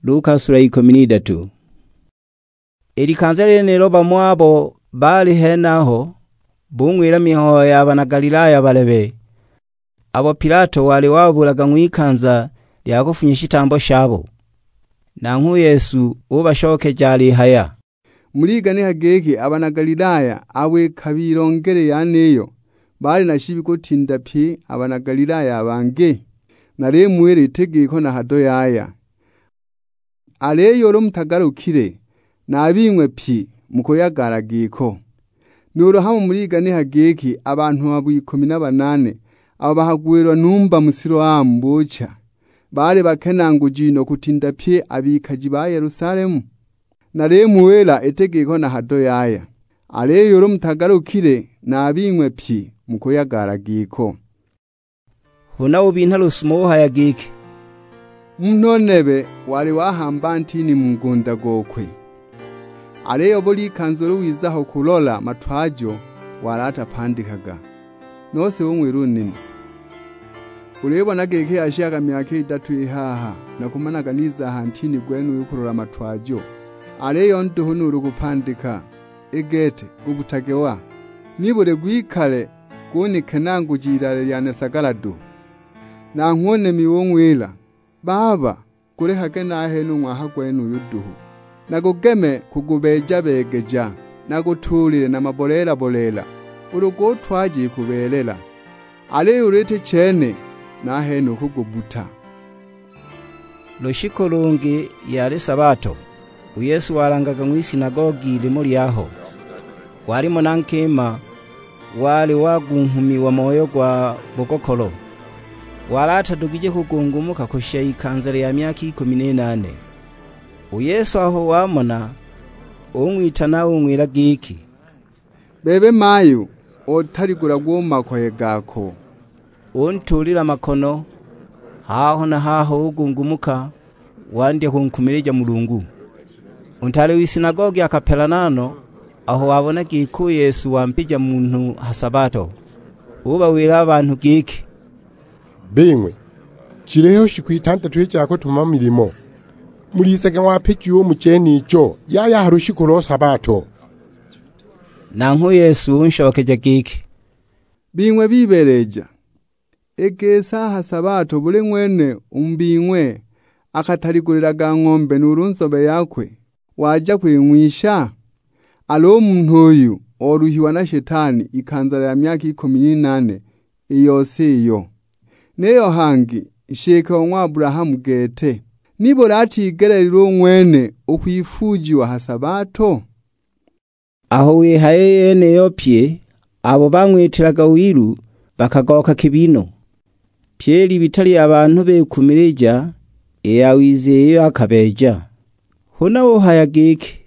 Luka sura 13. Ilikanza lyenelo bamwe abo bali henaho bungwira mihoho y'Abanagalilaya balebe. Abo Pilato wali wabulaga mwikanza lya kufunya shitambo shabo. Nanku Yesu ubashokeje ali haya. Muligane hageke Abanagalilaya awe kabirongere yaneyo bali nashibi kutinda pye Abanagalilaya bange nare mwere itegeko na hado yaya. Aleyo mutagarukire nabimwe pye mukoyagaragiko. Nurohamu muligane hageke abantu babu 18 abo bahagwirwa numba musiro ambuca bari bakenangujino kutinda pye abikaji ba Yerusalemu. Nare muwera itegeko na hado yaya. Aleyo mutagarukire nabimwe pye mukoyagaragiko. Huna ubinta rusumo hayagike. Mnonebe wali wahamba ntini mungunda gokwe. Aleyo boli kanzoro wizaho kulola matwajo warata pandikaga. Nose wumwirunini. Urebona geke ashaka myaka 3 ihaha nakumanaganiza hantini gwenu yukurola matwajo. Aleyo nduhunuru kupandika egete ubutagewa. Nibure gwikale kuni kenangujira lyane sagaladu. Na nkone miwongwila baba kure hake nahenu mwahagwenu yuduhu. Nagugeme kugubeja begeja nagutulire na mabolela bolela urugo twaji kubelela. Ale urete chene nahenu kugubuta. Lushiko lungi yali sabato. Yesu warangaga mw'isinagogi limuri yaho. Warimo nankema wali wagunhumi wa moyo gwa bogokolo. Warata dugije kugungumuka kusha ikanzare ya myaka 18. Yesu aho wamona umwitana umwira giki. Bebe mayu otarigura gwoma koye gako. Untulira makono haho na haho ugungumuka wandye kunkumirija Mulungu. Untale w'isinagogi akapelanano aho wabona giku Yesu wampija muntu hasabato. Uba wira abantu giki. Bengwe chireho shikwitanta twechako tuma mirimo. Muliseke wapiki wo mucheni icho yaya harushikoro sabato. Nanku Yesu unshokeje giki. Bingwe bibereja. Egesa hasabato bule mwene umbingwe akatariguriraga ng'ombe n'urunzobe yakwe waja kwimwisha. Alo muntu uyu oruhiwa na shetani ikanzara ya myaka 18 iyose iyo. Neyo hangi isheka wa Abrahamu gete. Nibo ratigereriro mwene ukwifujiwa hasabato. Aho wihaye yene yopye abo bamwitiraga wiru bakagoka kibino. Pyeri bitali abantu bekumirija eyawizeye akabeja. Huna wo hayagike.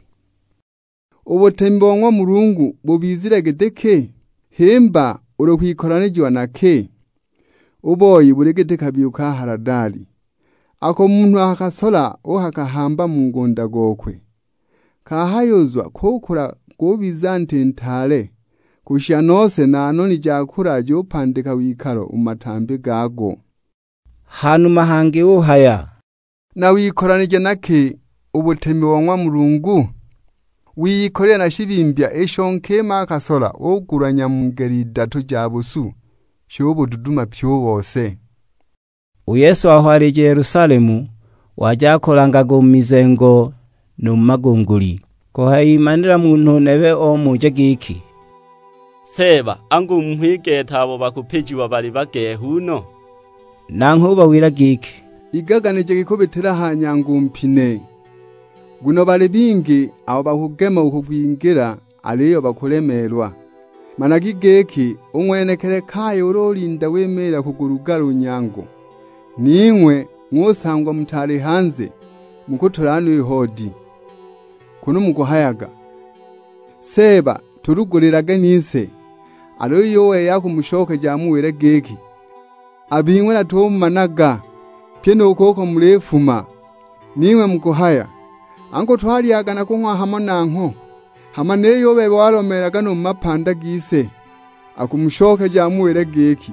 Ubutembonwa Mulungu bubiziragedeke hemba urokwikoranijiwa nake. Uboyi buregete kabyuka haradari. Ako muntu akasola ohakahamba mungunda gokwe. Kahayozwa kokura gobizante ntale. Kushya nose nanoni jakura jo pandika wikaro umatambe gago. Hanuma hange uhaya. Na wikoranije nake ubutembonwa Mulungu. Wikorera na shibimbya eshonke makasola oguranya mungeri 3 jabusu. Shobo duduma pyo wose. Yesu aho arije Yerusalemu wajakolangaga umizengo no magunguli. Ko hayimanira muntu nebe omuje giki. Seba angu mhwigeta abo bakupijiwa bali bage huno. Nankuba wira giki. Igaganije gikobetera hanyangu mpine. Guno bali bingi abo bakugema ukugwingira aliyo bakulemerwa. Managigeki umwenekere kaye urolinda wemera kugurugaru nyango. Niwe mwosangwa mutari hanze mukotorano ihodi. Kuno mukohayaga. Seba turuguriraga nise. Aliyo we yakumushoke jamuwere geki. Abingwe na tomanaga. Pyeno ukoko murefuma. Niwe mukohaya. Ango twali agana kunkwa hamonanko. Hamaneyo bebe walomeraga no mapanda gise. Akumushoke jamuwere geki.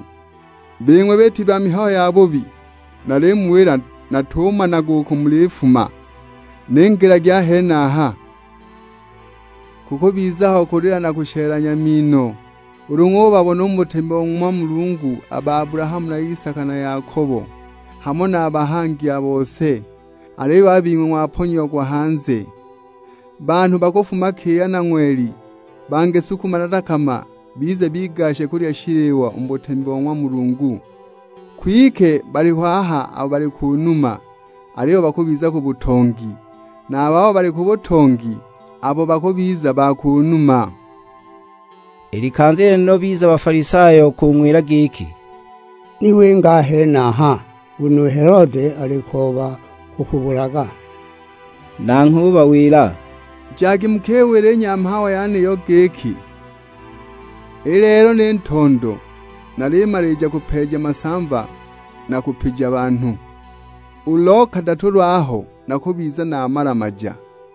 Bingwe beti bamihaho yabobi. Nare muwera natoma nago kumulefuma nengera gya henaha kuko bizaho kurira na kusheranya mino urungo babona umutembe wa Mulungu aba Abrahamu na Isaka na Yakobo hamwe n'abahangi bose ari babimwe mwaponyogwa hanze bantu bakofuma keya na Nweli bange sukumana kama bize bigashe kuri yashiriwa umutembe wa Mulungu kwike bari hwaha abo bari kunuma ariyo bakubiza ku butongi n'ababo bari ku butongi abo bakubiza bakunuma. Ilikanzire no biza abafarisayo kunywira giki niwe ngahe naha uno Herode alikoba kukubulaga nankuba wira jagi mukewere nyampawa yane yo geki elero n'entondo narimarija kupeja masamba na kupija abantu uloka daturwaho nakubiza namara maja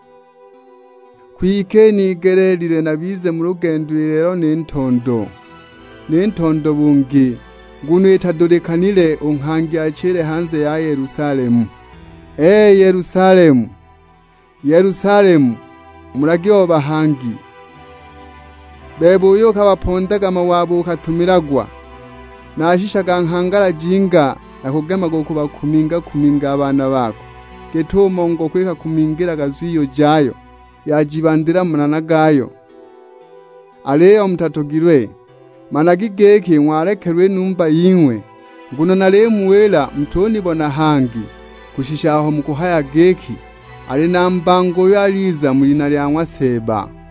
kwike nigererire nabize mu rugendo rero n'entondo bungi nguno itadorekanire unkangi acere hanze ya Yerusalemu. Yerusalemu, Yerusalemu, muragi w'abahangi bebuyo kabapondaga mawabu katumiragwa nashishaga nkangara jinga nakugema go kuminga abana bako getumo ngo kweka kumingira gazwiyo jayo yajibandira munana gayo aleyo mtatogirwe managigeke mwarekerwe numba yinwe nguno nalemuwela mtoni bona hangi kushishaho mukuhaya geki ali nambango yaliza mulina lya Mwaseba.